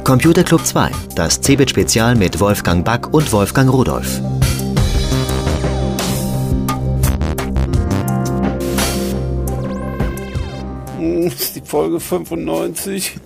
Computer Club 2, das CeBIT-Spezial mit Wolfgang Back und Wolfgang Rudolph. Das ist die Folge 95.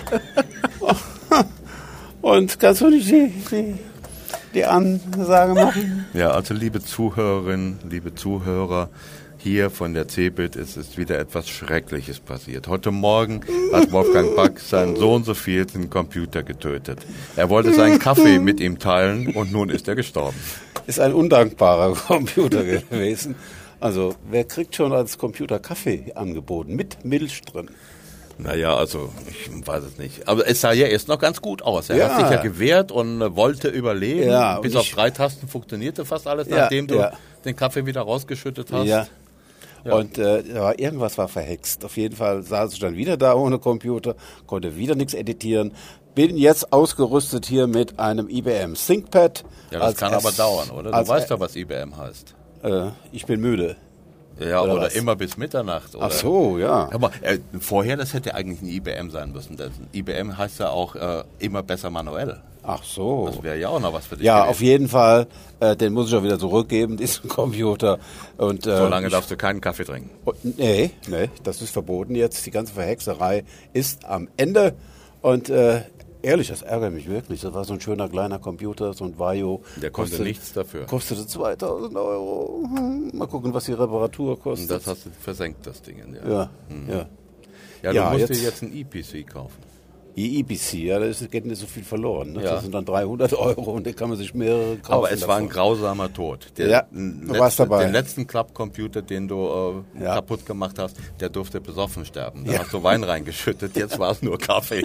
Und kannst du nicht die Ansage machen? Ja, also liebe Zuhörerinnen, liebe Zuhörer, hier von der CeBIT ist wieder etwas Schreckliches passiert. Heute Morgen hat Wolfgang Back seinen so und so vielten Computer getötet. Er wollte seinen Kaffee mit ihm teilen und nun ist er gestorben. Ist ein undankbarer Computer gewesen. Also, wer kriegt schon als Computer Kaffee angeboten mit Milch drin? Naja, also ich weiß es nicht. Aber es sah ja erst noch ganz gut aus. Er hat sich ja gewehrt und wollte überleben. Ja, bis auf 3 Tasten funktionierte fast alles, nachdem du den Kaffee wieder rausgeschüttet hast. Ja. Und irgendwas war verhext. Auf jeden Fall saß ich dann wieder da ohne Computer, konnte wieder nichts editieren. Bin jetzt ausgerüstet hier mit einem IBM ThinkPad. Ja, das kann aber dauern, oder? Du weißt doch, was IBM heißt. Ich bin müde. Ja, oder immer bis Mitternacht. Oder? Ach so, ja. Aber vorher, das hätte eigentlich ein IBM sein müssen. Das IBM heißt ja auch immer besser manuell. Ach so. Das wäre ja auch noch was für dich. Ja, gewesen. Auf jeden Fall. Den muss ich auch wieder zurückgeben, diesen Computer. Und, so lange darfst du keinen Kaffee trinken. Nee, das ist verboten jetzt. Die ganze Verhexerei ist am Ende. Und ehrlich, das ärgert mich wirklich. Das war so ein schöner kleiner Computer, so ein Vaio. Der kostete nichts dafür. Kostete 2.000 Euro. Mal gucken, was die Reparatur kostet. Und das hast du versenkt, das Ding. Ja, du musst dir jetzt ein EPC kaufen. EPC, ja, da geht nicht so viel verloren. Ne? Ja. Das sind dann 300 Euro und da kann man sich mehrere kaufen. Aber es war ein grausamer Tod. Du warst dabei. Den letzten Club-Computer, den du kaputt gemacht hast, der durfte besoffen sterben. Da hast du Wein reingeschüttet, jetzt war es nur Kaffee.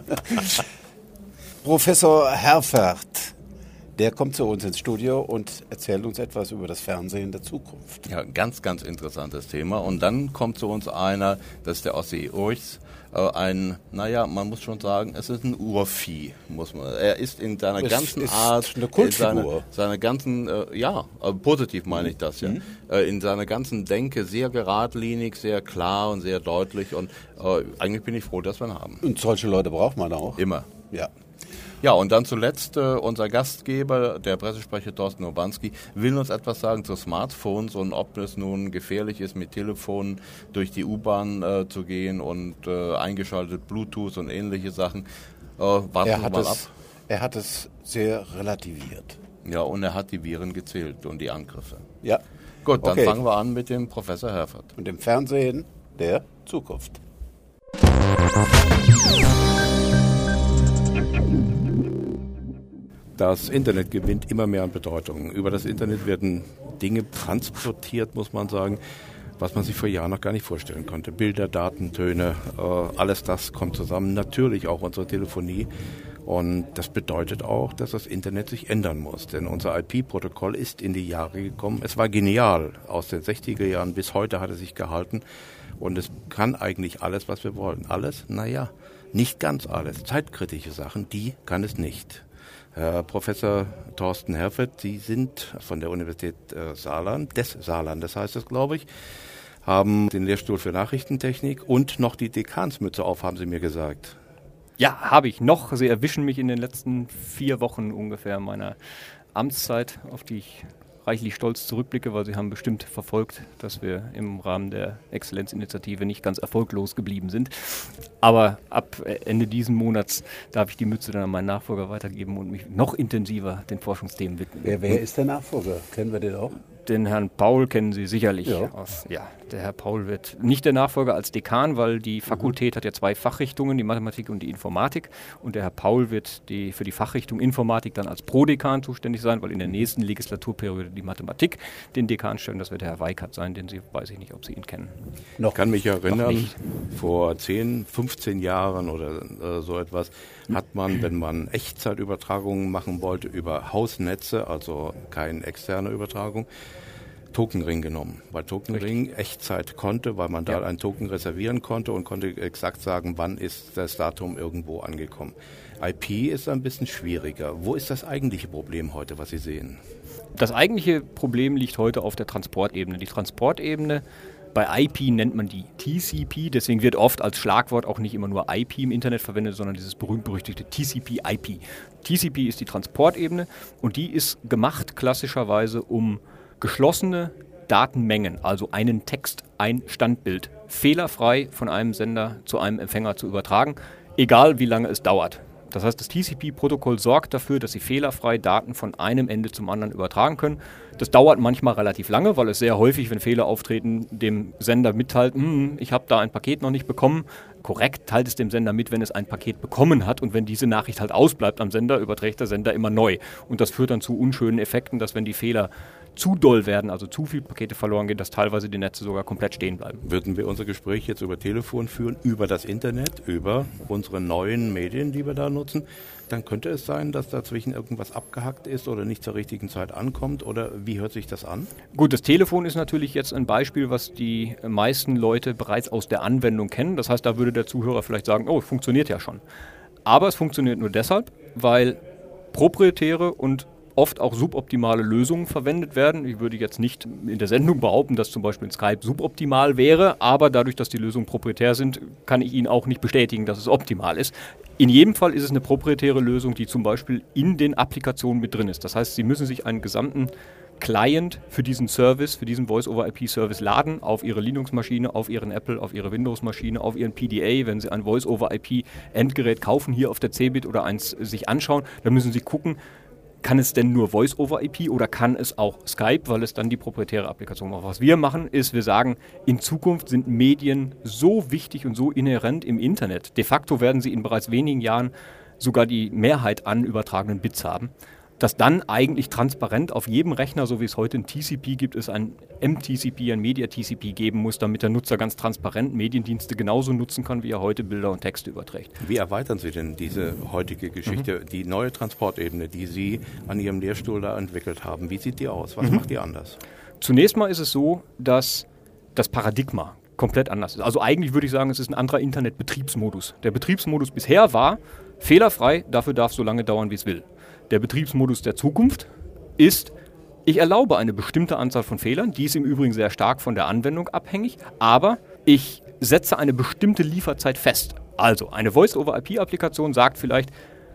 Professor Herfert, der kommt zu uns ins Studio und erzählt uns etwas über das Fernsehen der Zukunft. Ja, ganz, ganz interessantes Thema. Und dann kommt zu uns einer, das ist der Ossi Urchs, man muss schon sagen, es ist ein Urvieh, Er ist in seiner ganzen Art, eine Kultfigur. Seine ganzen, positiv meine ich das, in seiner ganzen Denke sehr geradlinig, sehr klar und sehr deutlich und eigentlich bin ich froh, dass wir ihn haben. Und solche Leute braucht man auch. Immer. Ja. Ja, und dann zuletzt unser Gastgeber, der Pressesprecher Thorsten Urbanski, will uns etwas sagen zu Smartphones und ob es nun gefährlich ist, mit Telefonen durch die U-Bahn zu gehen und eingeschaltet Bluetooth und ähnliche Sachen. Warten wir mal ab. Er hat es sehr relativiert. Ja, und er hat die Viren gezählt und die Angriffe. Ja. Gut, dann fangen wir an mit dem Professor Herfert. Und dem Fernsehen der Zukunft. Das Internet gewinnt immer mehr an Bedeutung. Über das Internet werden Dinge transportiert, muss man sagen, was man sich vor Jahren noch gar nicht vorstellen konnte. Bilder, Daten, Töne, alles das kommt zusammen. Natürlich auch unsere Telefonie. Und das bedeutet auch, dass das Internet sich ändern muss. Denn unser IP-Protokoll ist in die Jahre gekommen. Es war genial. Aus den 60er Jahren bis heute hat es sich gehalten. Und es kann eigentlich alles, was wir wollen. Alles? Naja, nicht ganz alles. Zeitkritische Sachen, die kann es nicht. Herr Professor Thorsten Herfert, Sie sind von der Universität Saarland, des Saarlandes heißt es, glaube ich, haben den Lehrstuhl für Nachrichtentechnik und noch die Dekansmütze auf, haben Sie mir gesagt. Ja, habe ich noch. Sie erwischen mich in den letzten 4 Wochen ungefähr meiner Amtszeit, auf die ich reichlich stolz zurückblicke, weil Sie haben bestimmt verfolgt, dass wir im Rahmen der Exzellenzinitiative nicht ganz erfolglos geblieben sind. Aber ab Ende diesen Monats darf ich die Mütze dann an meinen Nachfolger weitergeben und mich noch intensiver den Forschungsthemen widmen. Wer ist der Nachfolger? Kennen wir den auch? Den Herrn Paul kennen Sie sicherlich. Ja. Der Herr Paul wird nicht der Nachfolger als Dekan, weil die Fakultät hat ja 2 Fachrichtungen, die Mathematik und die Informatik. Und der Herr Paul wird für die Fachrichtung Informatik dann als Prodekan zuständig sein, weil in der nächsten Legislaturperiode die Mathematik den Dekan stellen. Das wird der Herr Weikert sein, weiß ich nicht, ob Sie ihn kennen. Ich kann mich erinnern, vor 10, 15 Jahren oder so etwas hat man, wenn man Echtzeitübertragungen machen wollte über Hausnetze, also keine externe Übertragung, Tokenring genommen, weil Tokenring Echtzeit konnte, weil man da einen Token reservieren konnte und konnte exakt sagen, wann ist das Datum irgendwo angekommen. IP ist ein bisschen schwieriger. Wo ist das eigentliche Problem heute, was Sie sehen? Das eigentliche Problem liegt heute auf der Transportebene. Die Transportebene Bei IP nennt man die TCP, deswegen wird oft als Schlagwort auch nicht immer nur IP im Internet verwendet, sondern dieses berühmt-berüchtigte TCP/IP. TCP ist die Transportebene und die ist gemacht klassischerweise, um geschlossene Datenmengen, also einen Text, ein Standbild, fehlerfrei von einem Sender zu einem Empfänger zu übertragen, egal wie lange es dauert. Das heißt, das TCP-Protokoll sorgt dafür, dass Sie fehlerfrei Daten von einem Ende zum anderen übertragen können. Das dauert manchmal relativ lange, weil es sehr häufig, wenn Fehler auftreten, dem Sender mitteilt, ich habe da ein Paket noch nicht bekommen. Korrekt teilt es dem Sender mit, wenn es ein Paket bekommen hat. Und wenn diese Nachricht halt ausbleibt am Sender, überträgt der Sender immer neu. Und das führt dann zu unschönen Effekten, dass wenn die Fehler zu doll werden, also zu viele Pakete verloren gehen, dass teilweise die Netze sogar komplett stehen bleiben. Würden wir unser Gespräch jetzt über Telefon führen, über das Internet, über unsere neuen Medien, die wir da nutzen, dann könnte es sein, dass dazwischen irgendwas abgehackt ist oder nicht zur richtigen Zeit ankommt, oder wie hört sich das an? Gut, das Telefon ist natürlich jetzt ein Beispiel, was die meisten Leute bereits aus der Anwendung kennen. Das heißt, da würde der Zuhörer vielleicht sagen, oh, funktioniert ja schon. Aber es funktioniert nur deshalb, weil proprietäre und oft auch suboptimale Lösungen verwendet werden. Ich würde jetzt nicht in der Sendung behaupten, dass zum Beispiel Skype suboptimal wäre, aber dadurch, dass die Lösungen proprietär sind, kann ich Ihnen auch nicht bestätigen, dass es optimal ist. In jedem Fall ist es eine proprietäre Lösung, die zum Beispiel in den Applikationen mit drin ist. Das heißt, Sie müssen sich einen gesamten Client für diesen Service, für diesen Voice-over-IP-Service laden, auf Ihre Linux-Maschine, auf Ihren Apple, auf Ihre Windows-Maschine, auf Ihren PDA. Wenn Sie ein Voice-over-IP-Endgerät kaufen, hier auf der CeBIT oder eins sich anschauen, dann müssen Sie gucken, kann es denn nur Voice-over-IP oder kann es auch Skype, weil es dann die proprietäre Applikation macht. Was wir machen, ist, wir sagen, in Zukunft sind Medien so wichtig und so inhärent im Internet. De facto werden sie in bereits wenigen Jahren sogar die Mehrheit an übertragenen Bits haben, dass dann eigentlich transparent auf jedem Rechner, so wie es heute ein TCP gibt, es ein MTCP, ein Media-TCP geben muss, damit der Nutzer ganz transparent Mediendienste genauso nutzen kann, wie er heute Bilder und Texte überträgt. Wie erweitern Sie denn diese heutige Geschichte, die neue Transportebene, die Sie an Ihrem Lehrstuhl da entwickelt haben? Wie sieht die aus? Was macht die anders? Zunächst mal ist es so, dass das Paradigma komplett anders ist. Also eigentlich würde ich sagen, es ist ein anderer Internetbetriebsmodus. Der Betriebsmodus bisher war fehlerfrei, dafür darf es so lange dauern, wie es will. Der Betriebsmodus der Zukunft ist, ich erlaube eine bestimmte Anzahl von Fehlern, die ist im Übrigen sehr stark von der Anwendung abhängig, aber ich setze eine bestimmte Lieferzeit fest. Also eine Voice-over-IP-Applikation sagt vielleicht,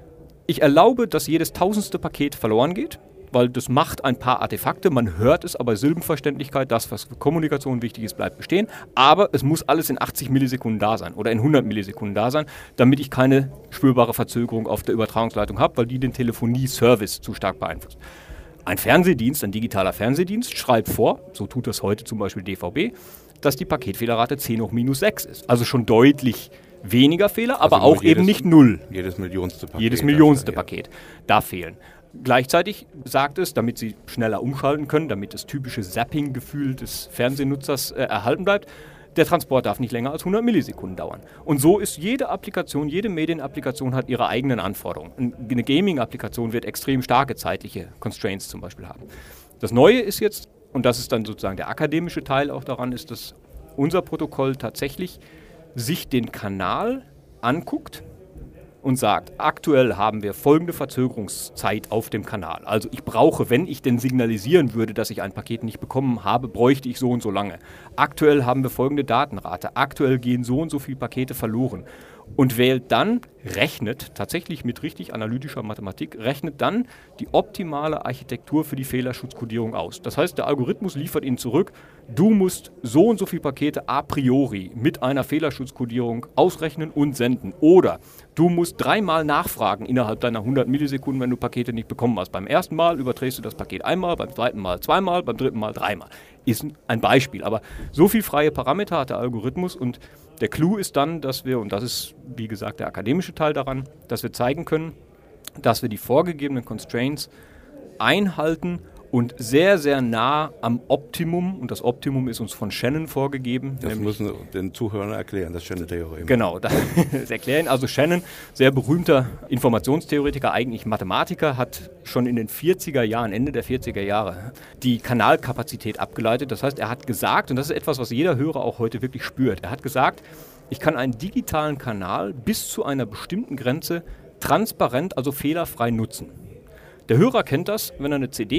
ich erlaube, dass jedes 1000. Paket verloren geht, weil das macht ein paar Artefakte, man hört es, aber Silbenverständlichkeit, das, was für Kommunikation wichtig ist, bleibt bestehen. Aber es muss alles in 80 Millisekunden da sein oder in 100 Millisekunden da sein, damit ich keine spürbare Verzögerung auf der Übertragungsleitung habe, weil die den Telefonie-Service zu stark beeinflusst. Ein Fernsehdienst, ein digitaler Fernsehdienst, schreibt vor, so tut das heute zum Beispiel DVB, dass die Paketfehlerrate 10⁻⁶ ist. Also schon deutlich weniger Fehler, aber auch eben nicht null. Jedes millionste Paket. Jedes millionste Paket darf fehlen. Gleichzeitig sagt es, damit Sie schneller umschalten können, damit das typische Zapping-Gefühl des Fernsehnutzers erhalten bleibt, der Transport darf nicht länger als 100 Millisekunden dauern. Und so ist jede Applikation, jede Medienapplikation hat ihre eigenen Anforderungen. Eine Gaming-Applikation wird extrem starke zeitliche Constraints zum Beispiel haben. Das Neue ist jetzt, und das ist dann sozusagen der akademische Teil auch daran, ist, dass unser Protokoll tatsächlich sich den Kanal anguckt und sagt, aktuell haben wir folgende Verzögerungszeit auf dem Kanal. Also ich brauche, wenn ich denn signalisieren würde, dass ich ein Paket nicht bekommen habe, bräuchte ich so und so lange. Aktuell haben wir folgende Datenrate. Aktuell gehen so und so viele Pakete verloren. Und wählt dann, rechnet, tatsächlich mit richtig analytischer Mathematik, rechnet dann die optimale Architektur für die Fehlerschutzkodierung aus. Das heißt, der Algorithmus liefert Ihnen zurück, du musst so und so viele Pakete a priori mit einer Fehlerschutzkodierung ausrechnen und senden. Oder du musst 3-mal nachfragen innerhalb deiner 100 Millisekunden, wenn du Pakete nicht bekommen hast. Beim ersten Mal überträgst du das Paket einmal, beim zweiten Mal 2-mal, beim dritten Mal 3-mal. Ist ein Beispiel. Aber so viel freie Parameter hat der Algorithmus und der Clou ist dann, dass wir, und das ist wie gesagt der akademische Teil daran, dass wir zeigen können, dass wir die vorgegebenen Constraints einhalten und sehr, sehr nah am Optimum, und das Optimum ist uns von Shannon vorgegeben. Das müssen wir den Zuhörern erklären, das Shannon-Theorem. Genau, das erklären. Also Shannon, sehr berühmter Informationstheoretiker, eigentlich Mathematiker, hat schon in den 40er Jahren, Ende der 40er Jahre, die Kanalkapazität abgeleitet. Das heißt, er hat gesagt, und das ist etwas, was jeder Hörer auch heute wirklich spürt, er hat gesagt, ich kann einen digitalen Kanal bis zu einer bestimmten Grenze transparent, also fehlerfrei nutzen. Der Hörer kennt das, wenn er eine CD hat,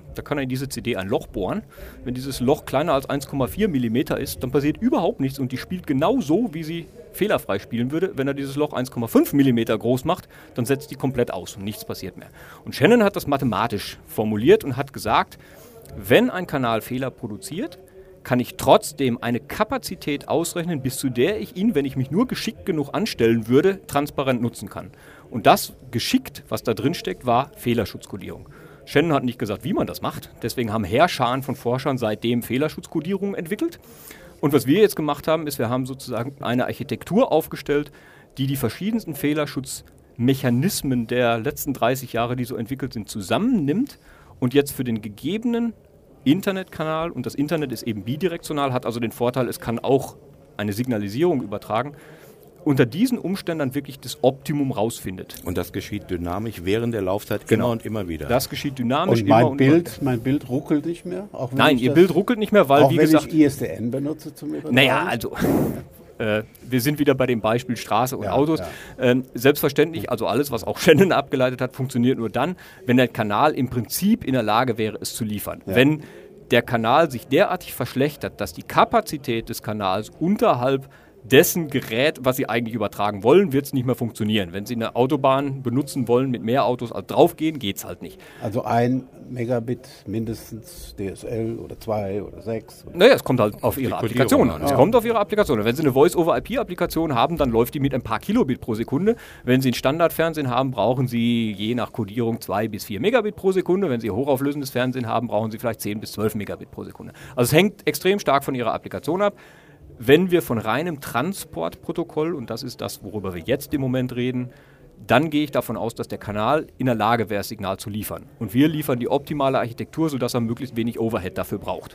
Da kann er in diese CD ein Loch bohren. Wenn dieses Loch kleiner als 1,4 mm ist, dann passiert überhaupt nichts und die spielt genau so, wie sie fehlerfrei spielen würde. Wenn er dieses Loch 1,5 mm groß macht, dann setzt die komplett aus und nichts passiert mehr. Und Shannon hat das mathematisch formuliert und hat gesagt, wenn ein Kanal Fehler produziert, kann ich trotzdem eine Kapazität ausrechnen, bis zu der ich ihn, wenn ich mich nur geschickt genug anstellen würde, transparent nutzen kann. Und das geschickt, was da drin steckt, war Fehlerschutzkodierung. Shannon hat nicht gesagt, wie man das macht. Deswegen haben Heerscharen von Forschern seitdem Fehlerschutzkodierung entwickelt. Und was wir jetzt gemacht haben, ist, wir haben sozusagen eine Architektur aufgestellt, die die verschiedensten Fehlerschutzmechanismen der letzten 30 Jahre, die so entwickelt sind, zusammennimmt und jetzt für den gegebenen Internetkanal, und das Internet ist eben bidirektional, hat also den Vorteil, es kann auch eine Signalisierung übertragen, unter diesen Umständen dann wirklich das Optimum rausfindet. Und das geschieht dynamisch während der Laufzeit Genau. immer und immer wieder. Das geschieht dynamisch Und immer mein Bild ruckelt nicht mehr? Auch wenn Nein, ich Ihr das- Bild ruckelt nicht mehr, weil, auch wie wenn gesagt, ich ISDN benutze zum Übertragen? naja, also wir sind wieder bei dem Beispiel Straße und Ja, Autos. ja. Selbstverständlich, also alles, was auch Shannon abgeleitet hat, funktioniert nur dann, wenn der Kanal im Prinzip in der Lage wäre, es zu liefern. Ja. Wenn der Kanal sich derartig verschlechtert, dass die Kapazität des Kanals unterhalb dessen Gerät, was Sie eigentlich übertragen wollen, wird es nicht mehr funktionieren. Wenn Sie eine Autobahn benutzen wollen mit mehr Autos als draufgehen, geht es halt nicht. Also 1 Megabit mindestens DSL oder 2 oder 6. Naja, es kommt halt auf Ihre Kodierung Applikation an, an. Es ja. kommt auf Ihre Applikation an. Wenn Sie eine Voice-over-IP-Applikation haben, dann läuft die mit ein paar Kilobit pro Sekunde. Wenn Sie ein Standardfernsehen haben, brauchen Sie je nach Kodierung 2 bis 4 Megabit pro Sekunde. Wenn Sie hochauflösendes Fernsehen haben, brauchen Sie vielleicht 10 bis 12 Megabit pro Sekunde. Also es hängt extrem stark von Ihrer Applikation ab. Wenn wir von reinem Transportprotokoll, und das ist das, worüber wir jetzt im Moment reden, dann gehe ich davon aus, dass der Kanal in der Lage wäre, das Signal zu liefern. Und wir liefern die optimale Architektur, sodass er möglichst wenig Overhead dafür braucht.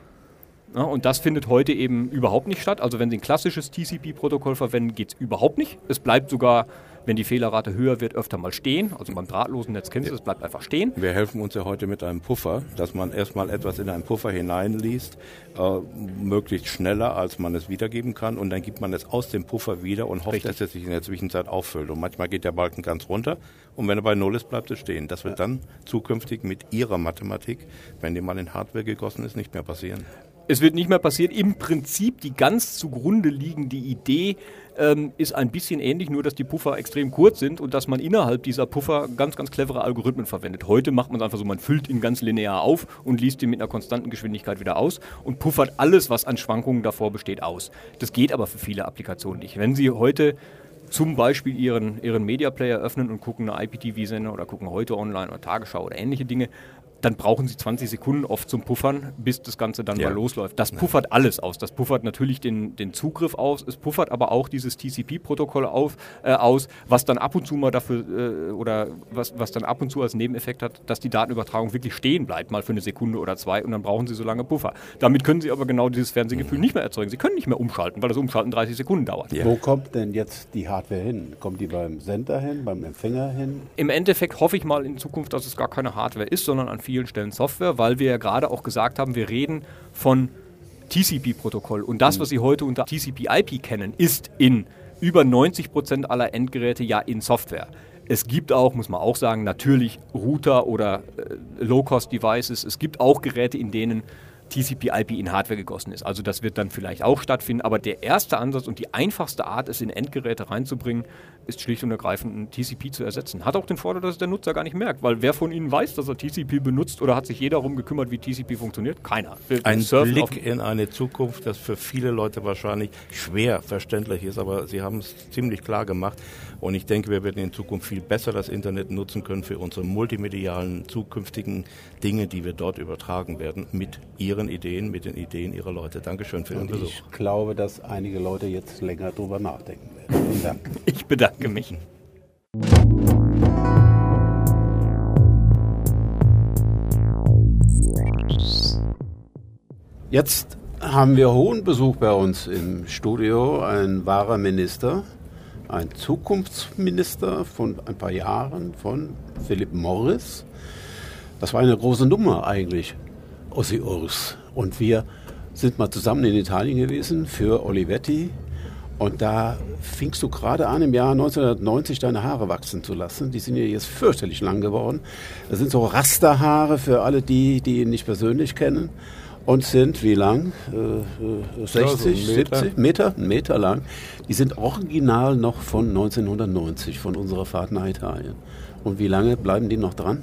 Ja, und das findet heute eben überhaupt nicht statt. Also wenn Sie ein klassisches TCP-Protokoll verwenden, geht es überhaupt nicht. Es bleibt sogar, wenn die Fehlerrate höher wird, öfter mal stehen. Also beim drahtlosen Netz kennen Sie es bleibt einfach stehen. Wir helfen uns ja heute mit einem Puffer, dass man erstmal etwas in einen Puffer hineinliest, möglichst schneller, als man es wiedergeben kann. Und dann gibt man es aus dem Puffer wieder und hofft, Richtig. dass es sich in der Zwischenzeit auffüllt. Und manchmal geht der Balken ganz runter und wenn er bei Null ist, bleibt es stehen. Das wird dann zukünftig mit Ihrer Mathematik, wenn die mal in Hardware gegossen ist, nicht mehr passieren. Es wird nicht mehr passieren. Im Prinzip die ganz zugrunde liegende Idee ist ein bisschen ähnlich, nur dass die Puffer extrem kurz sind und dass man innerhalb dieser Puffer ganz, ganz clevere Algorithmen verwendet. Heute macht man es einfach so, man füllt ihn ganz linear auf und liest ihn mit einer konstanten Geschwindigkeit wieder aus und puffert alles, was an Schwankungen davor besteht, aus. Das geht aber für viele Applikationen nicht. Wenn Sie heute zum Beispiel Ihren Media Player öffnen und gucken eine IPTV-Sender oder gucken Heute Online oder Tagesschau oder ähnliche Dinge, dann brauchen Sie 20 Sekunden oft zum Puffern, bis das Ganze dann mal losläuft. Das puffert alles aus. Das puffert natürlich den Zugriff aus. Es puffert aber auch dieses TCP-Protokoll aus, was dann ab und zu mal dafür oder was dann ab und zu als Nebeneffekt hat, dass die Datenübertragung wirklich stehen bleibt, mal für eine Sekunde oder zwei, und dann brauchen Sie so lange Puffer. Damit können Sie aber genau dieses Fernsehgefühl nicht mehr erzeugen. Sie können nicht mehr umschalten, weil das Umschalten 30 Sekunden dauert. Ja. Wo kommt denn jetzt die Hardware hin? Kommt die beim Sender hin, beim Empfänger hin? Im Endeffekt hoffe ich mal in Zukunft, dass es gar keine Hardware ist, sondern an vielen Stellen Software, weil wir ja gerade auch gesagt haben, wir reden von TCP-Protokoll. Und das, was Sie heute unter TCP/IP kennen, ist in über 90% aller Endgeräte ja in Software. Es gibt auch, muss man auch sagen, natürlich Router oder Low-Cost-Devices. Es gibt auch Geräte, in denen TCP/IP in Hardware gegossen ist. Also das wird dann vielleicht auch stattfinden, aber der erste Ansatz und die einfachste Art, es in Endgeräte reinzubringen, ist schlicht und ergreifend ein TCP zu ersetzen. Hat auch den Vorteil, dass es der Nutzer gar nicht merkt, weil wer von Ihnen weiß, dass er TCP benutzt, oder hat sich jeder darum gekümmert, wie TCP funktioniert? Keiner. Ein Blick in eine Zukunft, das für viele Leute wahrscheinlich schwer verständlich ist, aber Sie haben es ziemlich klar gemacht. Und ich denke, wir werden in Zukunft viel besser das Internet nutzen können für unsere multimedialen zukünftigen Dinge, die wir dort übertragen werden, mit Ihren Ideen, mit den Ideen Ihrer Leute. Dankeschön für Ihren Besuch. Ich glaube, dass einige Leute jetzt länger drüber nachdenken werden. Vielen Dank. Ich bedanke mich. Jetzt haben wir hohen Besuch bei uns im Studio, ein wahrer Minister, ein Zukunftsminister von ein paar Jahren, von Philip Morris. Das war eine große Nummer eigentlich, Ossi Urs. Und wir sind mal zusammen in Italien gewesen für Olivetti. Und da fingst du gerade an, im Jahr 1990 deine Haare wachsen zu lassen. Die sind ja jetzt fürchterlich lang geworden. Das sind so Rasterhaare für alle, die ihn nicht persönlich kennen. Und sind wie lang? 60, 70 Meter? Einen Meter lang. Die sind original noch von 1990, von unserer Fahrt nach Italien. Und wie lange bleiben die noch dran?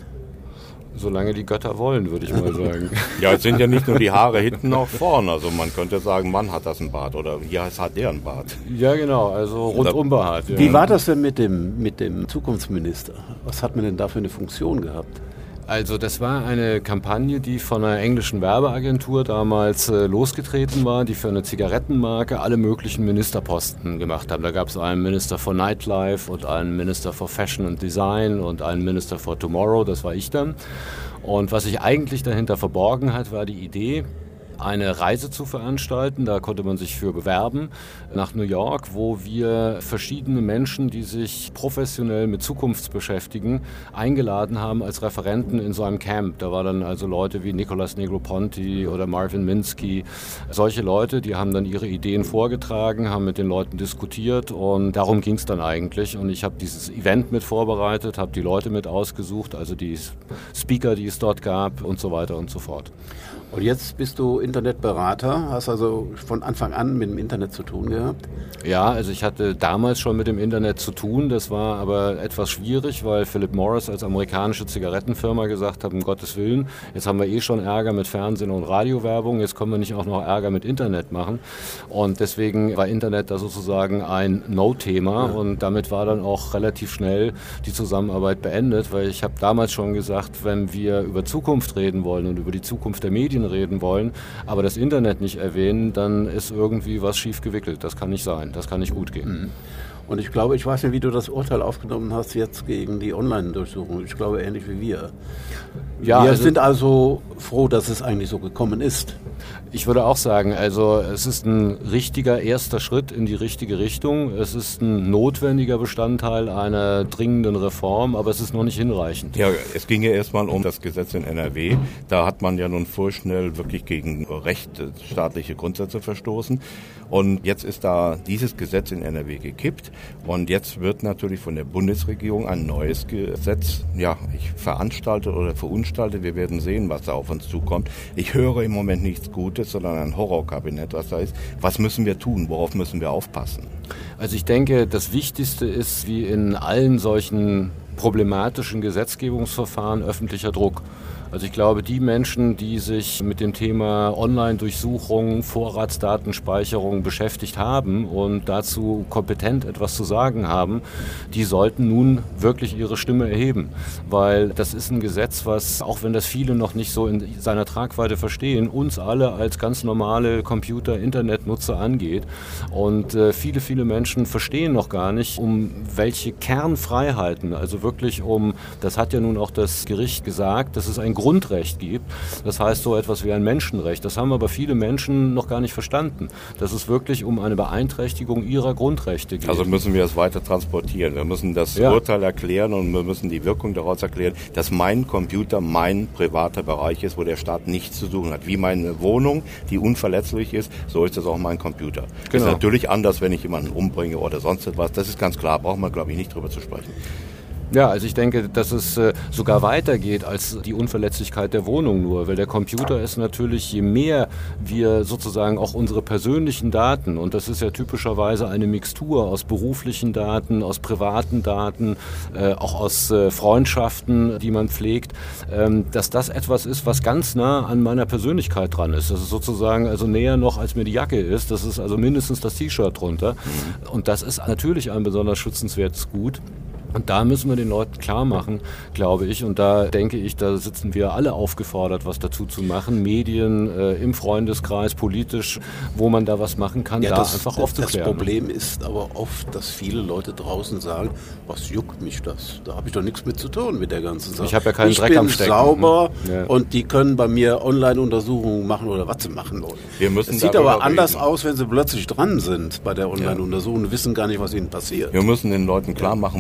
Solange die Götter wollen, würde ich mal sagen. Ja, es sind ja nicht nur die Haare hinten, auch vorne. Also man könnte sagen, Mann hat das ein Bart oder hier hat der ein Bart. Ja, genau, also rundum behaart. Ja. Wie war das denn mit dem Zukunftsminister? Was hat man denn da für eine Funktion gehabt? Also das war eine Kampagne, die von einer englischen Werbeagentur damals losgetreten war, die für eine Zigarettenmarke alle möglichen Ministerposten gemacht haben. Da gab es einen Minister for Nightlife und einen Minister for Fashion and Design und einen Minister for Tomorrow, das war ich dann. Und was sich eigentlich dahinter verborgen hat, war die Idee, eine Reise zu veranstalten, da konnte man sich für bewerben, nach New York, wo wir verschiedene Menschen, die sich professionell mit Zukunft beschäftigen, eingeladen haben als Referenten in so einem Camp. Da waren dann also Leute wie Nicolas Negroponte oder Marvin Minsky. Solche Leute, die haben dann ihre Ideen vorgetragen, haben mit den Leuten diskutiert und darum ging es dann eigentlich. Und ich habe dieses Event mit vorbereitet, habe die Leute mit ausgesucht, also die Speaker, die es dort gab und so weiter und so fort. Und jetzt bist du Internetberater, hast also von Anfang an mit dem Internet zu tun gehabt? Ja, also ich hatte damals schon mit dem Internet zu tun, das war aber etwas schwierig, weil Philip Morris als amerikanische Zigarettenfirma gesagt hat, um Gottes Willen, jetzt haben wir eh schon Ärger mit Fernsehen und Radiowerbung, jetzt können wir nicht auch noch Ärger mit Internet machen. Und deswegen war Internet da sozusagen ein No-Thema und damit war dann auch relativ schnell die Zusammenarbeit beendet, weil ich habe damals schon gesagt, wenn wir über Zukunft reden wollen und über die Zukunft der Medien reden wollen, aber das Internet nicht erwähnen, dann ist irgendwie was schief gewickelt. Das kann nicht sein. Das kann nicht gut gehen. Und ich glaube, ich weiß nicht, wie du das Urteil aufgenommen hast jetzt gegen die Online-Durchsuchung. Ich glaube, ähnlich wie wir. Ja, wir sind also froh, dass es eigentlich so gekommen ist. Ich würde auch sagen, also es ist ein richtiger erster Schritt in die richtige Richtung. Es ist ein notwendiger Bestandteil einer dringenden Reform, aber es ist noch nicht hinreichend. Ja, es ging ja erstmal um das Gesetz in NRW. Da hat man ja nun vorschnell wirklich gegen rechtsstaatliche Grundsätze verstoßen. Und jetzt ist da dieses Gesetz in NRW gekippt. Und jetzt wird natürlich von der Bundesregierung ein neues Gesetz, veranstaltet oder verunstaltet. Wir werden sehen, was da auf uns zukommt. Ich höre im Moment nichts Gutes, sondern ein Horrorkabinett, was da ist. Was müssen wir tun? Worauf müssen wir aufpassen? Also ich denke, das Wichtigste ist, wie in allen solchen problematischen Gesetzgebungsverfahren, öffentlicher Druck. Also ich glaube, die Menschen, die sich mit dem Thema Online-Durchsuchung, Vorratsdatenspeicherung beschäftigt haben und dazu kompetent etwas zu sagen haben, die sollten nun wirklich ihre Stimme erheben. Weil das ist ein Gesetz, was, auch wenn das viele noch nicht so in seiner Tragweite verstehen, uns alle als ganz normale Computer-Internet-Nutzer angeht. Und viele, viele Menschen verstehen noch gar nicht, um welche Kernfreiheiten, also wirklich das hat ja nun auch das Gericht gesagt, dass es ein Grundrecht gibt. Das heißt so etwas wie ein Menschenrecht. Das haben aber viele Menschen noch gar nicht verstanden, dass es wirklich um eine Beeinträchtigung ihrer Grundrechte geht. Also müssen wir es weiter transportieren. Wir müssen das Urteil erklären und wir müssen die Wirkung daraus erklären, dass mein Computer mein privater Bereich ist, wo der Staat nichts zu suchen hat. Wie meine Wohnung, die unverletzlich ist, so ist es auch mein Computer. Genau. Ist natürlich anders, wenn ich jemanden umbringe oder sonst etwas. Das ist ganz klar, braucht man, glaube ich, nicht drüber zu sprechen. Ja, also ich denke, dass es sogar weitergeht als die Unverletzlichkeit der Wohnung nur, weil der Computer ist natürlich, je mehr wir sozusagen auch unsere persönlichen Daten, und das ist ja typischerweise eine Mixtur aus beruflichen Daten, aus privaten Daten, auch aus Freundschaften, die man pflegt, dass das etwas ist, was ganz nah an meiner Persönlichkeit dran ist. Das ist sozusagen also näher noch, als mir die Jacke ist. Das ist also mindestens das T-Shirt drunter. Und das ist natürlich ein besonders schützenswertes Gut. Und da müssen wir den Leuten klar machen, glaube ich. Und da denke ich, da sitzen wir alle aufgefordert, was dazu zu machen. Medien, im Freundeskreis, politisch, wo man da was machen kann, da einfach aufzuklären. Das Problem ist aber oft, dass viele Leute draußen sagen, was juckt mich das? Da habe ich doch nichts mit zu tun mit der ganzen Sache. Ich habe ja keinen Dreck am Stecken. Ich bin sauber und die können bei mir Online-Untersuchungen machen oder was sie machen wollen. Es sieht aber anders aus, wenn sie plötzlich dran sind bei der Online-Untersuchung und wissen gar nicht, was ihnen passiert. Wir müssen den Leuten klar machen, worum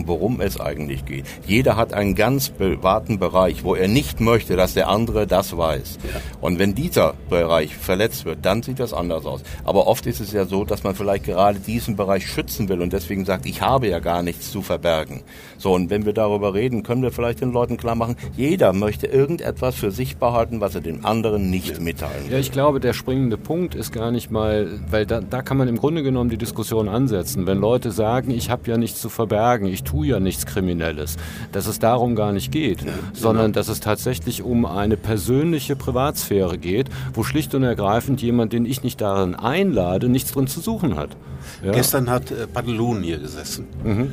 es eigentlich geht. Jeder hat einen ganz privaten Bereich, wo er nicht möchte, dass der andere das weiß. Ja. Und wenn dieser Bereich verletzt wird, dann sieht das anders aus. Aber oft ist es ja so, dass man vielleicht gerade diesen Bereich schützen will und deswegen sagt, ich habe ja gar nichts zu verbergen. So, und wenn wir darüber reden, können wir vielleicht den Leuten klar machen, jeder möchte irgendetwas für sich behalten, was er dem anderen nicht mitteilen will. Ja, ich glaube, der springende Punkt ist gar nicht mal, weil da kann man im Grunde genommen die Diskussion ansetzen. Wenn Leute sagen, ich habe ja nichts zu verbergen, ich tue ja nichts Kriminelles, dass es darum gar nicht geht, sondern dass es tatsächlich um eine persönliche Privatsphäre geht, wo schlicht und ergreifend jemand, den ich nicht darin einlade, nichts drin zu suchen hat. Ja. Gestern hat Padelun hier gesessen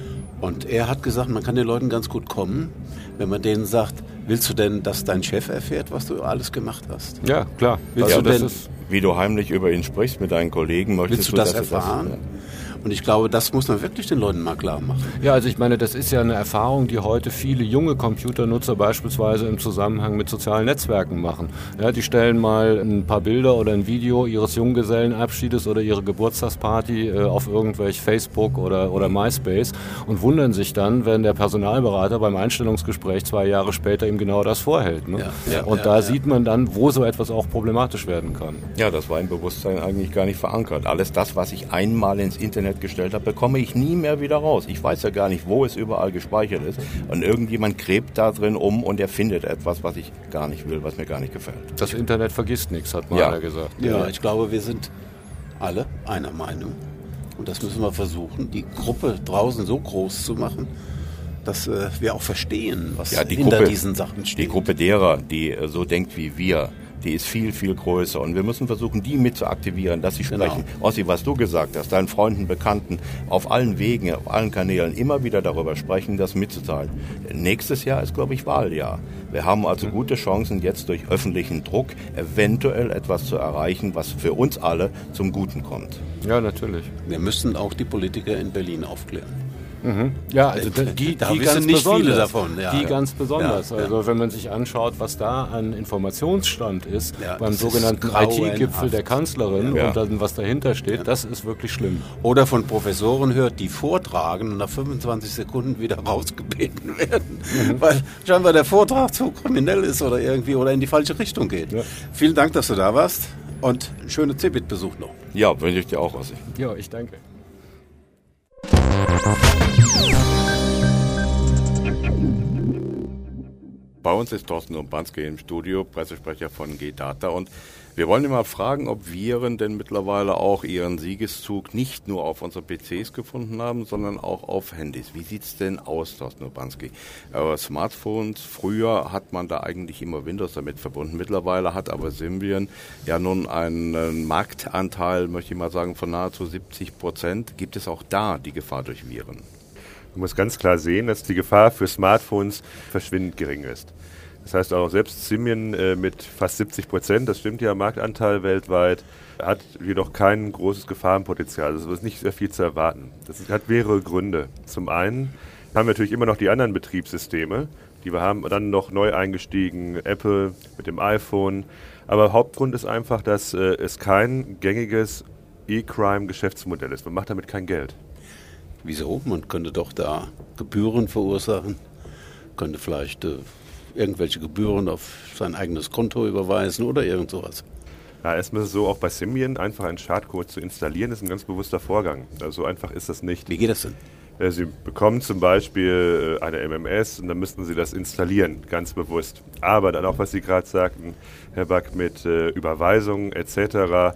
und er hat gesagt, man kann den Leuten ganz gut kommen, wenn man denen sagt, willst du denn, dass dein Chef erfährt, was du alles gemacht hast? Ja, klar. Willst du denn, wie du heimlich über ihn sprichst mit deinen Kollegen, willst du das erfahren? Und ich glaube, das muss man wirklich den Leuten mal klar machen. Ja, also ich meine, das ist ja eine Erfahrung, die heute viele junge Computernutzer beispielsweise im Zusammenhang mit sozialen Netzwerken machen. Ja, die stellen mal ein paar Bilder oder ein Video ihres Junggesellenabschiedes oder ihre Geburtstagsparty auf irgendwelch Facebook oder MySpace und wundern sich dann, wenn der Personalberater beim Einstellungsgespräch 2 Jahre später ihm genau das vorhält. Ne? Da sieht man dann, wo so etwas auch problematisch werden kann. Ja, das war im Bewusstsein eigentlich gar nicht verankert. Alles das, was ich einmal ins Internet gestellt habe, bekomme ich nie mehr wieder raus. Ich weiß ja gar nicht, wo es überall gespeichert ist. Und irgendjemand gräbt da drin und er findet etwas, was ich gar nicht will, was mir gar nicht gefällt. Das Internet vergisst nichts, hat Mahler gesagt. Ja, ich glaube, wir sind alle einer Meinung. Und das müssen wir versuchen, die Gruppe draußen so groß zu machen, dass wir auch verstehen, was hinter diesen Sachen steht. Die Gruppe derer, die so denkt wie wir, die ist viel, viel größer. Und wir müssen versuchen, die mit zu aktivieren, dass sie sprechen. Genau. Ossi, was du gesagt hast, deinen Freunden, Bekannten, auf allen Wegen, auf allen Kanälen immer wieder darüber sprechen, das mitzuteilen. Nächstes Jahr ist, glaube ich, Wahljahr. Wir haben also gute Chancen, jetzt durch öffentlichen Druck eventuell etwas zu erreichen, was für uns alle zum Guten kommt. Ja, natürlich. Wir müssen auch die Politiker in Berlin aufklären. Ja, also die ganz nicht besonders. Viele davon. Ganz besonders. Also wenn man sich anschaut, was da an Informationsstand ist, beim sogenannten IT-Gipfel der Kanzlerin und dann was dahinter steht, das ist wirklich schlimm. Oder von Professoren hört, die vortragen und nach 25 Sekunden wieder rausgebeten werden, weil scheinbar der Vortrag zu kriminell ist oder irgendwie oder in die falsche Richtung geht. Ja. Vielen Dank, dass du da warst und einen schönen CeBIT-Besuch noch. Ja, wünsche ich dir auch, Ossi. Ja, ich danke. Bei uns ist Thorsten Urbanski im Studio, Pressesprecher von G-Data, und wir wollen ihn mal fragen, ob Viren denn mittlerweile auch ihren Siegeszug nicht nur auf unsere PCs gefunden haben, sondern auch auf Handys. Wie sieht's denn aus, Thorsten Urbanski? Smartphones, früher hat man da eigentlich immer Windows damit verbunden. Mittlerweile hat aber Symbian ja nun einen Marktanteil, möchte ich mal sagen, von nahezu 70%. Gibt es auch da die Gefahr durch Viren? Man muss ganz klar sehen, dass die Gefahr für Smartphones verschwindend gering ist. Das heißt auch selbst Symbian mit fast 70%, das stimmt ja, Marktanteil weltweit, hat jedoch kein großes Gefahrenpotenzial. Also es ist nicht sehr viel zu erwarten. Das hat mehrere Gründe. Zum einen haben wir natürlich immer noch die anderen Betriebssysteme, die wir haben, dann noch neu eingestiegen, Apple mit dem iPhone. Aber Hauptgrund ist einfach, dass es kein gängiges E-Crime-Geschäftsmodell ist. Man macht damit kein Geld. Wieso? Man könnte doch da Gebühren verursachen, könnte vielleicht irgendwelche Gebühren auf sein eigenes Konto überweisen oder irgend sowas. Ja, erstmal ist es so, auch bei Symbian einfach einen Schadcode zu installieren, ist ein ganz bewusster Vorgang. Also so einfach ist das nicht. Wie geht das denn? Sie bekommen zum Beispiel eine MMS und dann müssten Sie das installieren, ganz bewusst. Aber dann auch, was Sie gerade sagten, Herr Back, mit Überweisungen etc.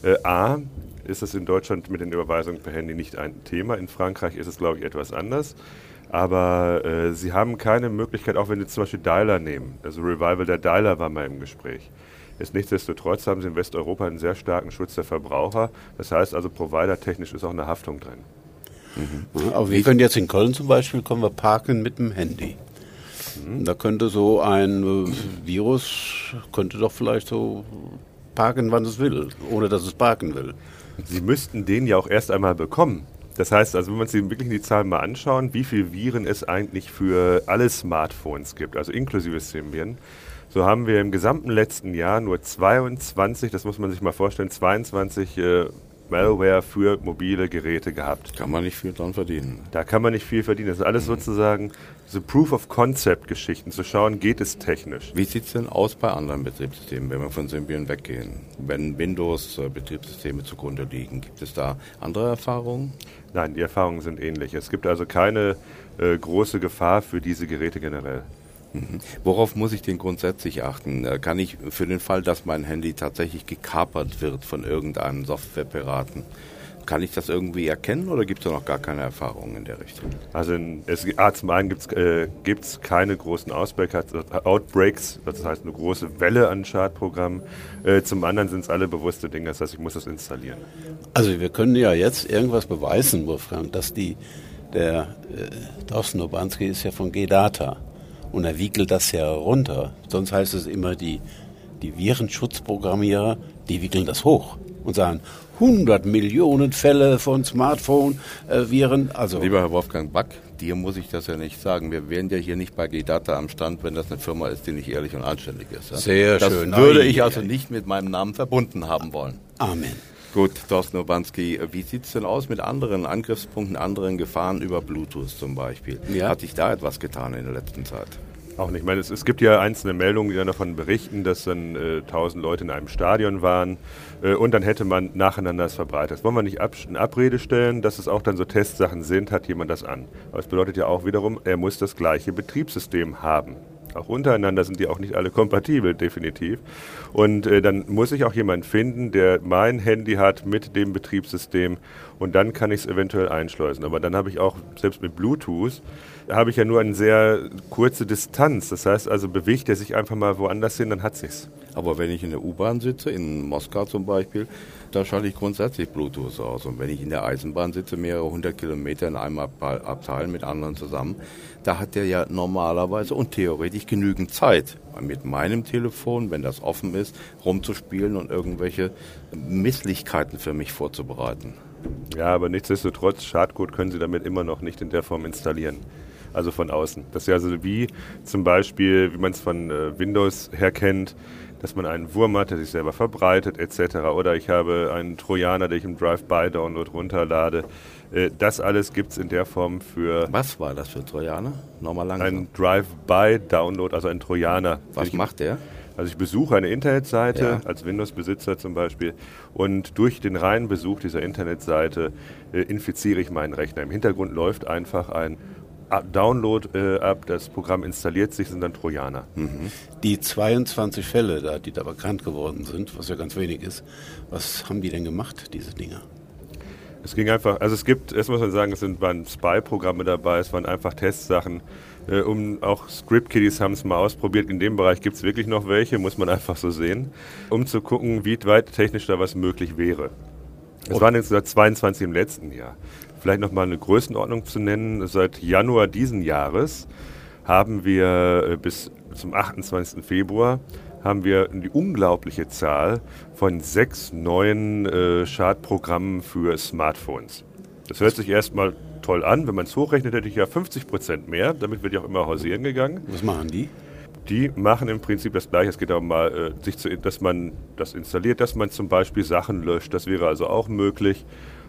Ist es in Deutschland mit den Überweisungen per Handy nicht ein Thema. In Frankreich ist es, glaube ich, etwas anders. Aber Sie haben keine Möglichkeit, auch wenn Sie zum Beispiel Dialer nehmen. Also Revival der Dialer war mal im Gespräch. Nichtsdestotrotz haben Sie in Westeuropa einen sehr starken Schutz der Verbraucher. Das heißt also, providertechnisch ist auch eine Haftung drin. Aber wir können jetzt in Köln zum Beispiel, können wir parken mit dem Handy. Da könnte so ein Virus, könnte doch vielleicht so parken, wann es will, ohne dass es parken will. Sie müssten den ja auch erst einmal bekommen. Das heißt, also wenn wir uns wirklich die Zahlen mal anschauen, wie viele Viren es eigentlich für alle Smartphones gibt, also inklusive Symbian, so haben wir im gesamten letzten Jahr nur 22, das muss man sich mal vorstellen, 22 Malware für mobile Geräte gehabt. Kann man nicht viel dran verdienen. Da kann man nicht viel verdienen. Das sind alles sozusagen so Proof-of-Concept-Geschichten, zu schauen, geht es technisch. Wie sieht es denn aus bei anderen Betriebssystemen, wenn wir von Symbian weggehen? Wenn Windows-Betriebssysteme zugrunde liegen, gibt es da andere Erfahrungen? Nein, die Erfahrungen sind ähnlich. Es gibt also keine große Gefahr für diese Geräte generell. Mhm. Worauf muss ich denn grundsätzlich achten? Kann ich für den Fall, dass mein Handy tatsächlich gekapert wird von irgendeinem Softwarepiraten, kann ich das irgendwie erkennen oder gibt es da noch gar keine Erfahrungen in der Richtung? Also zum einen gibt es keine großen Outbreaks, das heißt eine große Welle an Schadprogrammen. Zum anderen sind es alle bewusste Dinge, das heißt, ich muss das installieren. Also wir können ja jetzt irgendwas beweisen, Wolfgang, dass der Thorsten Urbanski ist ja von G-Data. Und er wickelt das ja runter. Sonst heißt es immer, die Virenschutzprogrammierer, die wickeln das hoch und sagen, 100 Millionen Fälle von Smartphone-Viren. Also Lieber Herr Wolfgang Back, dir muss ich das ja nicht sagen. Wir wären ja hier nicht bei G-Data am Stand, wenn das eine Firma ist, die nicht ehrlich und anständig ist. Ja? Sehr schön. Das würde ich also nicht mit meinem Namen verbunden haben wollen. Amen. Gut, Thorsten Urbanski, wie sieht es denn aus mit anderen Angriffspunkten, anderen Gefahren über Bluetooth zum Beispiel? Ja. Hat sich da etwas getan in der letzten Zeit? Auch nicht. Ich meine, es gibt ja einzelne Meldungen, die dann davon berichten, dass dann 1000 Leute in einem Stadion waren und dann hätte man nacheinander das verbreitet. Das wollen wir nicht in Abrede stellen, dass es auch dann so Testsachen sind, hat jemand das an. Aber es bedeutet ja auch wiederum, er muss das gleiche Betriebssystem haben. Auch untereinander sind die auch nicht alle kompatibel, definitiv. Und dann muss ich auch jemanden finden, der mein Handy hat mit dem Betriebssystem und dann kann ich es eventuell einschleusen. Aber dann habe ich auch, selbst mit Bluetooth, habe ich ja nur eine sehr kurze Distanz. Das heißt also, bewegt er sich einfach mal woanders hin, dann hat sich's. Aber wenn ich in der U-Bahn sitze, in Moskau zum Beispiel, da schalte ich grundsätzlich Bluetooth aus. Und wenn ich in der Eisenbahn sitze, mehrere 100 Kilometer in einem Abteil mit anderen zusammen, da hat der ja normalerweise und theoretisch genügend Zeit, mit meinem Telefon, wenn das offen ist, rumzuspielen und irgendwelche Misslichkeiten für mich vorzubereiten. Ja, aber nichtsdestotrotz, Schadcode können Sie damit immer noch nicht in der Form installieren. Also von außen. Das ist ja also wie zum Beispiel, wie man es von Windows her kennt, dass man einen Wurm hat, der sich selber verbreitet etc. Oder ich habe einen Trojaner, den ich im Drive-by-Download runterlade. Das alles gibt es in der Form für... Was war das für ein Trojaner? Nochmal langsam. Ein Drive-by-Download, also ein Trojaner. Was macht der? Also ich besuche eine Internetseite, als Windows-Besitzer zum Beispiel, und durch den reinen Besuch dieser Internetseite infiziere ich meinen Rechner. Im Hintergrund läuft einfach ein Download ab, das Programm installiert sich, sind dann Trojaner. Mhm. Die 22 Fälle, die da bekannt geworden sind, was ja ganz wenig ist, was haben die denn gemacht, diese Dinger? Es ging einfach, also erst muss man sagen, waren Spy-Programme dabei, es waren einfach Testsachen, auch Script-Kiddies haben es mal ausprobiert, in dem Bereich gibt es wirklich noch welche, muss man einfach so sehen, um zu gucken, wie weit technisch da was möglich wäre. Es waren jetzt 22 im letzten Jahr. Vielleicht nochmal eine Größenordnung zu nennen, seit Januar diesen Jahres haben wir bis zum 28. Februar haben wir die unglaubliche Zahl von 6 neuen Schadprogrammen für Smartphones. Das hört sich erstmal toll an. Wenn man es hochrechnet, hätte ich ja 50% mehr. Damit wird ja auch immer hausieren gegangen. Was machen die? Die machen im Prinzip das Gleiche. Es geht darum, mal, dass man das installiert, dass man zum Beispiel Sachen löscht. Das wäre also auch möglich.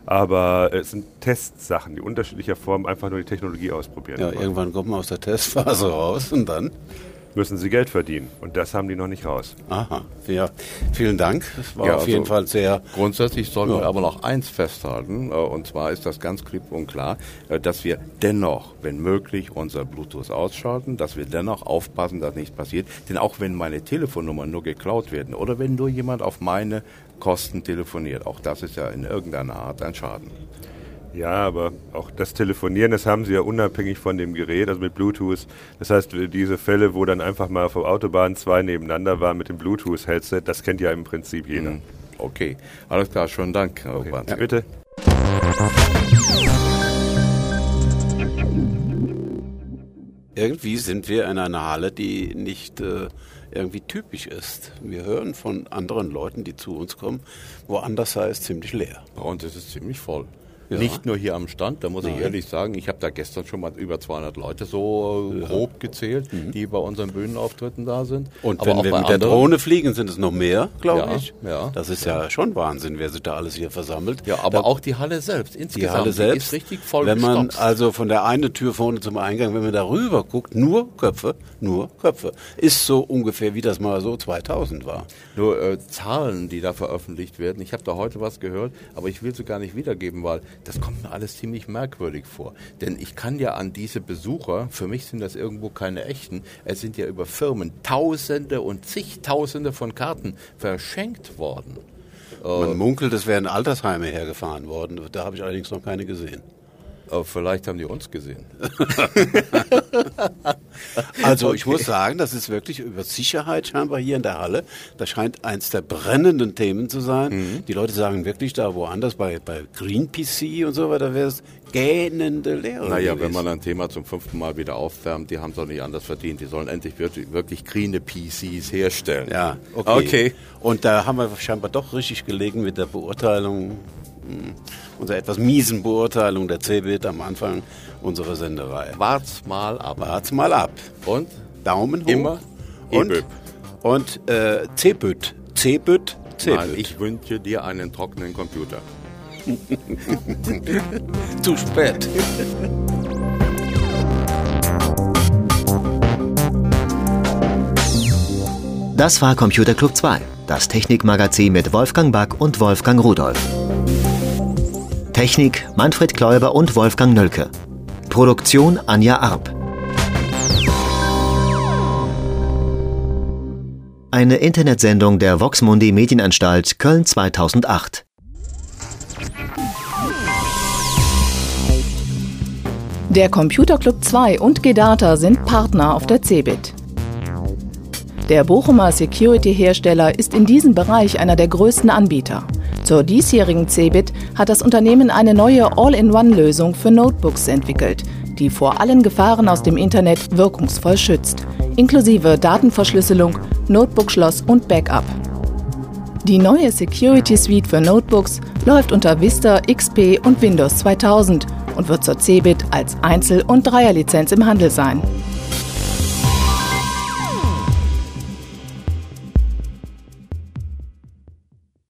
Aber es sind Testsachen, die unterschiedlicher Form einfach nur die Technologie ausprobieren. Ja, irgendwann kommt man aus der Testphase raus und dann müssen sie Geld verdienen. Und das haben die noch nicht raus. Aha, ja. Vielen Dank. Das war auf jeden Fall sehr... Grundsätzlich sollten wir aber noch eins festhalten, und zwar ist das ganz klipp und klar, dass wir dennoch, wenn möglich, unser Bluetooth ausschalten, dass wir dennoch aufpassen, dass nichts passiert. Denn auch wenn meine Telefonnummern nur geklaut werden oder wenn nur jemand auf meine Kosten telefoniert, auch das ist ja in irgendeiner Art ein Schaden. Ja, aber auch das Telefonieren, das haben sie ja unabhängig von dem Gerät, also mit Bluetooth. Das heißt, diese Fälle, wo dann einfach mal auf der Autobahn 2 nebeneinander waren mit dem Bluetooth-Headset, das kennt ja im Prinzip jeder. Okay, alles klar, schönen Dank, Herr Urbanski. Ja, bitte. Irgendwie sind wir in einer Halle, die nicht irgendwie typisch ist. Wir hören von anderen Leuten, die zu uns kommen, woanders sei es ziemlich leer. Bei uns ist es ziemlich voll. Ja. Nicht nur hier am Stand, da muss ich ehrlich sagen, ich habe da gestern schon mal über 200 Leute so grob gezählt, die bei unseren Bühnenauftritten da sind. Und aber wenn auch wir bei mit der anderen. Drohne fliegen, sind es noch mehr, glaube Ja, ich. ja. Das ist ja schon Wahnsinn, wer sich da alles hier versammelt. Ja, aber auch die Halle selbst Die insgesamt, Halle selbst, ist richtig voll wenn man gestopft. also von der einen Tür vorne zum Eingang, wenn man da rüber guckt, nur Köpfe, ist so ungefähr wie das mal so 2000 war. Nur Zahlen, die da veröffentlicht werden, ich habe da heute was gehört, aber ich will sie gar nicht wiedergeben, weil das kommt mir alles ziemlich merkwürdig vor. Denn ich kann ja an diese Besucher, für mich sind das irgendwo keine echten, es sind ja über Firmen Tausende und zigtausende von Karten verschenkt worden. Man munkelt, es wären Altersheime hergefahren worden. Da habe ich allerdings noch keine gesehen. Vielleicht haben die uns gesehen. Also ich muss sagen, das ist wirklich über Sicherheit scheinbar hier in der Halle. Das scheint eins der brennenden Themen zu sein. Die Leute sagen wirklich da woanders, bei Greenpeace und so weiter, wäre es gähnende Leere Naja, gewesen. wenn man ein Thema zum 5. Mal wieder aufwärmt, die haben es auch nicht anders verdient. Die sollen endlich wirklich grüne PCs herstellen. Ja, Okay. Und da haben wir scheinbar doch richtig gelegen mit der Beurteilung, unserer etwas miesen Beurteilung der CeBIT am Anfang unserer Senderei. Wart's mal ab. Wart's mal ab. Und Daumen hoch. immer EBIT. Und CeBIT. CeBIT. Nein, ich wünsche dir einen trockenen Computer. Zu spät. Das war Computer Club 2, das Technikmagazin mit Wolfgang Back und Wolfgang Rudolf. Technik Manfred Kläuber und Wolfgang Nölke. Produktion Anja Arp. Eine Internetsendung der Vox-Mundi Medienanstalt Köln 2008. Der Computer Club 2 und G-Data sind Partner auf der CeBIT. Der Bochumer Security-Hersteller ist in diesem Bereich einer der größten Anbieter. Zur diesjährigen CeBIT hat das Unternehmen eine neue All-in-One-Lösung für Notebooks entwickelt, die vor allen Gefahren aus dem Internet wirkungsvoll schützt, inklusive Datenverschlüsselung, Notebook-Schloss und Backup. Die neue Security Suite für Notebooks läuft unter Vista, XP und Windows 2000 und wird zur CeBIT als Einzel- und Dreierlizenz im Handel sein.